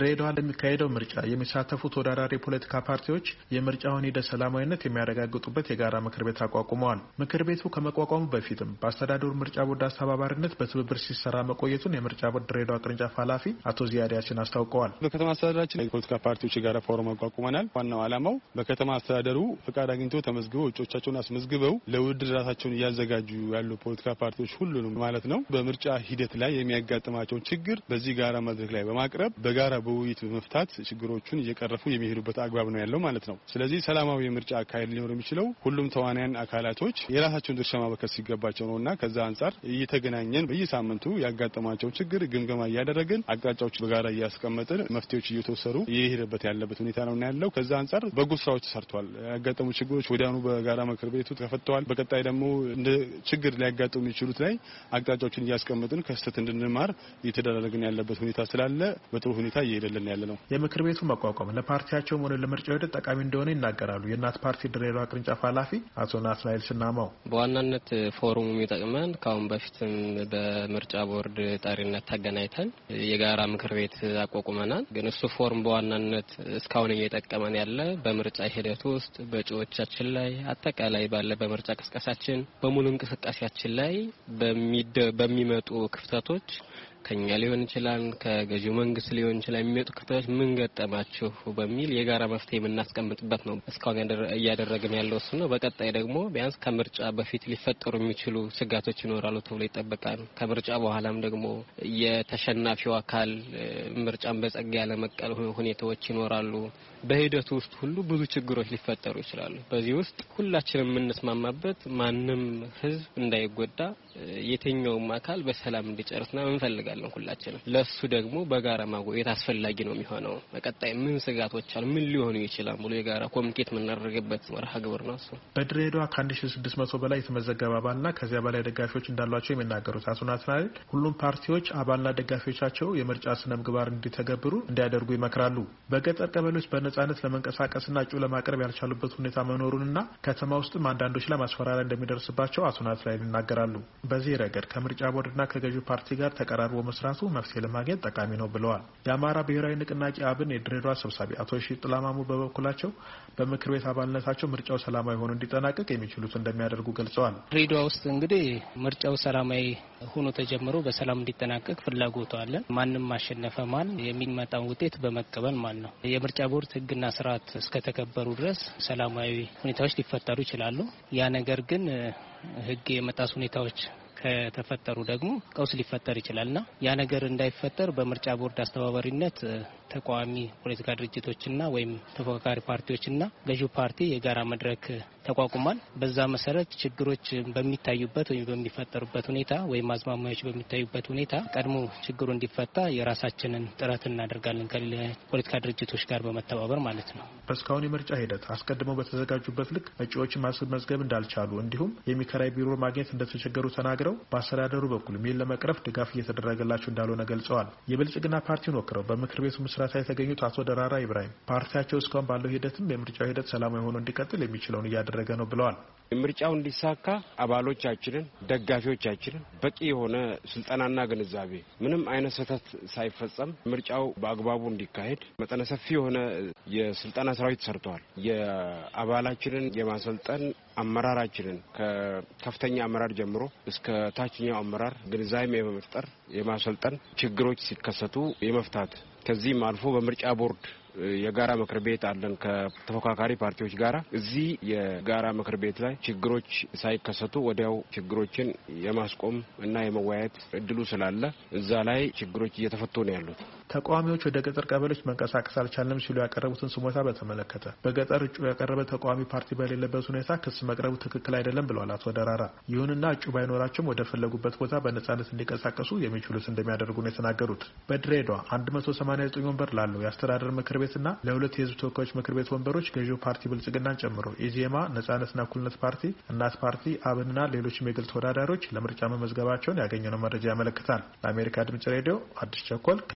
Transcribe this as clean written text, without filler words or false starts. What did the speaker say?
በድሬዳዋ ለሚካሄደው ምርጫ የሚሳተፉ ተወዳዳሪ ፖለቲካ ፓርቲዎች የምርጫውን ሂደት ሰላማዊነት የሚያረጋግጡበት የጋራ ምክር ቤት አቋቁመዋል። ምክር ቤቱ ከመቋቋሙ በፊትም በአስተዳደሩ ምርጫ ቦርድ አስተባባሪነት በትብብር ሲሰራ መቆየቱን የምርጫ ቦርድ ድሬዳዋ ቅርንጫፍ ኃላፊ አቶ ዚያድ ያሲን አስታውቀዋል። በከተማ አስተዳደራችን የፖለቲካ ፓርቲዎች የጋራ ፎረም አቋቁመናል። ዋናው ዓላማው በከተማ አስተዳደሩ ፍቃድ አግኝተው ተመዝግበው እጩዎቻቸውን አስመዝግበው ለውድድር ራሳቸውን እያዘጋጁ ያሉ ፖለቲካ ፓርቲዎች ሁሉንም ማለት ነው በምርጫ ሂደት ላይ የሚያጋጥማቸውን ችግር በዚህ ጋራ መድረክ ላይ በማቅረብ በጋራ በውይይት በመፍታት ችግሮቹን እየቀረፉ የሚሄዱበት አግባብ ነው ያለው ማለት ነው። ስለዚህ ሰላማዊ የምርጫ አካሄድ ሊኖር የሚችለው ሁሉም ተዋናያን አካላቶች የራሳቸውን ድርሻ ማበርከት ሲገባቸው ነውና ከዛ አንጻር እየተገናኘን በየሳምንቱ ያጋጠማቸው ችግር ግምገማ እያደረግን አቅጣጫዎች በጋራ እያስቀመጥን መፍትሄዎች እየተወሰዱ እየሄደበት ያለበት ሁኔታ ነው ያለው። ከዛ አንጻር በጎ ስራዎች ተሰርቷል። ያጋጠሙ ችግሮች ወዲያውኑ በጋራ ምክር ቤቱ ተፈተዋል። በቀጣይ ደግሞ እንደ ችግር ሊያጋጥሙ የሚችሉት ላይ አቅጣጫዎችን እያስቀመጥን ከስተት እንድንማር እየተደረገን ያለበት ሁኔታ ስላለ በጥሩ ሁኔታ እየሄደልን ያለ ነው። የምክር ቤቱ መቋቋም ለፓርቲያቸው ሆነ ለምርጫው ሂደት ጠቃሚ እንደሆነ ይናገራሉ። የእናት ፓርቲ ድሬዳዋ ቅርንጫፍ ኃላፊ አቶ ናትናኤል ስናማው በዋናነት ፎረሙ የሚጠቅመን ካሁን በፊትም በምርጫ ቦርድ ጠሪነት ተገናኝተን የጋራ ምክር ቤት አቋቁመናል። ግን እሱ ፎርም በዋናነት እስካሁን እየጠቀመን ያለ በምርጫ ሂደት ውስጥ በእጩዎቻችን ላይ አጠቃላይ ባለ በምርጫ ቅስቀሳችን በሙሉ እንቅስቃሴያችን ላይ በሚመጡ ክፍተቶች ከኛ ሊሆን ይችላል ከገዢው መንግስት ሊሆን ይችላል የሚመጡ ክፍተቶች ምን ገጠማችሁ በሚል የጋራ መፍትሄ የምናስቀምጥበት ነው። እስካሁን እያደረግን ያለው እሱ ነው። በቀጣይ ደግሞ ቢያንስ ከምርጫ በፊት ሊፈጠሩ የሚችሉ ስጋቶች ይኖራሉ ተብሎ ይጠበቃል። ከምርጫ በኋላም ደግሞ የተሸናፊው አካል ምርጫን በጸጋ ያለመቀበል ሁኔታዎች ይኖራሉ። በሂደቱ ውስጥ ሁሉ ብዙ ችግሮች ሊፈጠሩ ይችላሉ። በዚህ ውስጥ ሁላችንም የምንስማማበት ማንም ህዝብ እንዳይጎዳ የትኛውም አካል በሰላም እንዲጨርስና እንፈልጋለን ሁላችንም። ለሱ ደግሞ በጋራ ማጎየት አስፈላጊ ነው የሚሆነው። በቀጣይ ምን ስጋቶች አሉ ምን ሊሆኑ ይችላል ሙሉ የጋራ ኮሚኒኬት የምናደርግበት መርሃ ግብር ነው እሱ። በድሬዳዋ ከ1600 በላይ የተመዘገበ አባልና ከዚያ በላይ ደጋፊዎች እንዳሏቸው የሚናገሩት አቶ ናትናኤል ሁሉም ፓርቲዎች አባልና ደጋፊዎቻቸው የምርጫ ስነ ምግባር እንዲተገብሩ እንዲያደርጉ ይመክራሉ። በገጠር ቀበሌዎች በነጻነት ለመንቀሳቀስና እጩ ለማቅረብ ያልቻሉበት ሁኔታ መኖሩንና ከተማ ውስጥም አንዳንዶች ላይ ማስፈራሪያ እንደሚደርስባቸው አቶ ናትናኤል ይናገራሉ። በዚህ ረገድ ከምርጫ ቦርድና ከገዢው ፓርቲ ጋር ተቀራርቦ መስራቱ መፍትሄ ለማግኘት ጠቃሚ ነው ብለዋል። የአማራ ብሔራዊ ንቅናቄ አብን የድሬዳዋ ሰብሳቢ አቶ ሺጥላማሙ በበኩላቸው በምክር ቤት አባልነታቸው ምርጫው ሰላማዊ ሆኖ እንዲጠናቀቅ የሚችሉት እንደሚያደርጉ ገልጸዋል። ድሬዳዋ ውስጥ እንግዲህ ምርጫው ሰላማዊ ሆኖ ተጀምሮ በሰላም እንዲጠናቀቅ ፍላጎቱ አለ። ማንም ማሸነፈ ማን የሚመጣውን ውጤት በመቀበል ማን ነው። የምርጫ ቦርድ ህግና ስርዓት እስከተከበሩ ድረስ ሰላማዊ ሁኔታዎች ሊፈጠሩ ይችላሉ። ያ ነገር ግን ህግ የመጣስ ሁኔታዎች ከተፈጠሩ ደግሞ ቀውስ ሊፈጠር ይችላልና ያ ነገር እንዳይፈጠር በምርጫ ቦርድ አስተባባሪነት ተቃዋሚ ፖለቲካ ድርጅቶችና ወይም ተፎካካሪ ፓርቲዎችና ገዢው ፓርቲ የጋራ መድረክ ተቋቁሟል። በዛ መሰረት ችግሮች በሚታዩበት ወይም በሚፈጠሩበት ሁኔታ ወይም አዝማሚያዎች በሚታዩበት ሁኔታ ቀድሞ ችግሩ እንዲፈታ የራሳችንን ጥረት እናደርጋለን ከፖለቲካ ድርጅቶች ጋር በመተባበር ማለት ነው። በስካሁን የምርጫ ሂደት አስቀድመው በተዘጋጁበት ልክ እጩዎችን ማስመዝገብ እንዳልቻሉ እንዲሁም የሚከራይ ቢሮ ማግኘት እንደተቸገሩ ተናግረው በአስተዳደሩ በኩል ሚል ለመቅረፍ ድጋፍ እየተደረገላቸው እንዳልሆነ ገልጸዋል። የብልጽግና ፓርቲን ወክረው በምክር ቤቱ ምስረታ የተገኙት አቶ ደራራ ኢብራሂም ፓርቲያቸው እስካሁን ባለው ሂደትም የምርጫው ሂደት ሰላማዊ ሆኖ እንዲቀጥል የሚችለውን እያደረገ ነው ብለዋል። ምርጫው እንዲሳካ አባሎቻችንን ደጋፊዎቻችንን በቂ የሆነ ስልጠናና ግንዛቤ ምንም አይነት ስህተት ሳይፈጸም ምርጫው በአግባቡ እንዲካሄድ መጠነ ሰፊ የሆነ የስልጠና ስራዎች ተሰርተዋል። የአባላችንን የማሰልጠን አመራራችንን ከከፍተኛ አመራር ጀምሮ እስከ ታችኛው አመራር ግንዛቤ የመፍጠር የማሰልጠን ችግሮች ሲከሰቱ የመፍታት ከዚህም አልፎ በምርጫ ቦርድ የጋራ ምክር ቤት አለን ከተፎካካሪ ፓርቲዎች ጋራ እዚህ የጋራ ምክር ቤት ላይ ችግሮች ሳይከሰቱ ወዲያው ችግሮችን የማስቆም እና የመወያየት እድሉ ስላለ እዛ ላይ ችግሮች እየተፈቱ ነው ያሉት። ተቃዋሚዎች ወደ ገጠር ቀበሌዎች መንቀሳቀስ አልቻለም ሲሉ ያቀረቡትን ስሞታ በተመለከተ በገጠር እጩ ያቀረበ ተቃዋሚ ፓርቲ በሌለበት ሁኔታ ክስ መቅረቡ ትክክል አይደለም ብለዋል አቶ ደራራ። ይሁንና እጩ ባይኖራቸውም ወደ ፈለጉበት ቦታ በነጻነት እንዲንቀሳቀሱ የሚችሉት እንደሚያደርጉ ነው የተናገሩት። በድሬዳዋ 189 ወንበር ላለው የአስተዳደር ምክር ቤትና ለሁለት የህዝብ ተወካዮች ምክር ቤት ወንበሮች ገዢው ፓርቲ ብልጽግናን ጨምሮ ኢዜማ፣ ነጻነትና እኩልነት ፓርቲ፣ እናት ፓርቲ፣ አብንና ሌሎችም የግል ተወዳዳሪዎች ለምርጫ መመዝገባቸውን ያገኘነው መረጃ ያመለክታል። ለአሜሪካ ድምጽ ሬዲዮ አዲስ ቸኮል